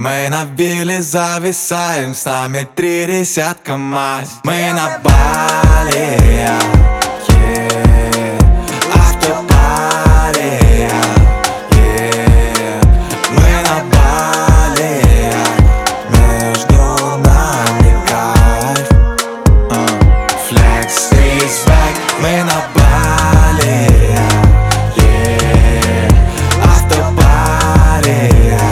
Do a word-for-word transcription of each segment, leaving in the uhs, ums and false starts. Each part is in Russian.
Мы на вилле зависаем, с нами три десятка мазь. Мы на Бали, yeah. Автопати, yeah. Мы на Бали, yeah. Между нами кайф. uh. Flex is back. Мы на Бали, yeah. Автопати,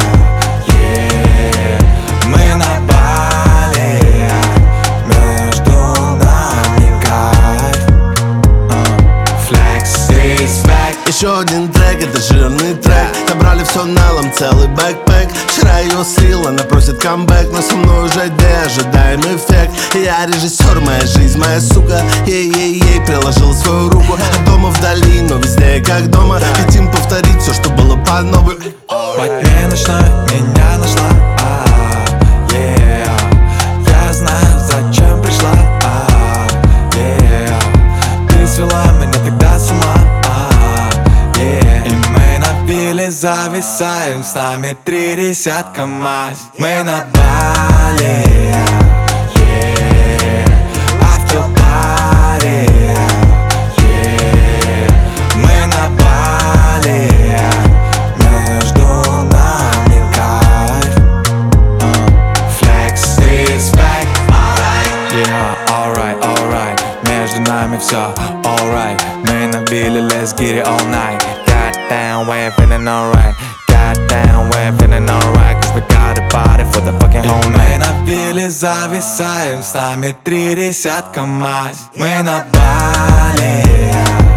yeah. Мы на Бали, между нами кайф. uh. Flex is back. Еще один трек, это жирный трек. Собрали все налом, целый бэкпэк. Вчера ее слил, она просит камбэк, но со мной уже где ожидаем эффект. Я режиссер, моя жизнь, моя сука. Ей-ей-ей, приложил свою руку. Дома вдали, но везде как дома. Хотим повторить все, что было по новой. Подменочная меня нашла, а, yeah. Я знаю, зачем пришла, а, yeah. Ты свела меня тогда с ума, а, yeah. И мы на вилле зависаем, с нами три десятка мазь. Мы на Бали, yeah. Автопати, yeah. Мы на Бали, между нами кайф. uh. Flex is back. Alright, yeah, alright, alright. Между нами все alright. Мы на вилле, let's get it all night. Goddamn, we're feeling alright. Goddamn, we're feeling alright. Cause we got a party for the fucking whole night. Мы на вилле зависаем, с нами три десятка мазь. Мы на Бали,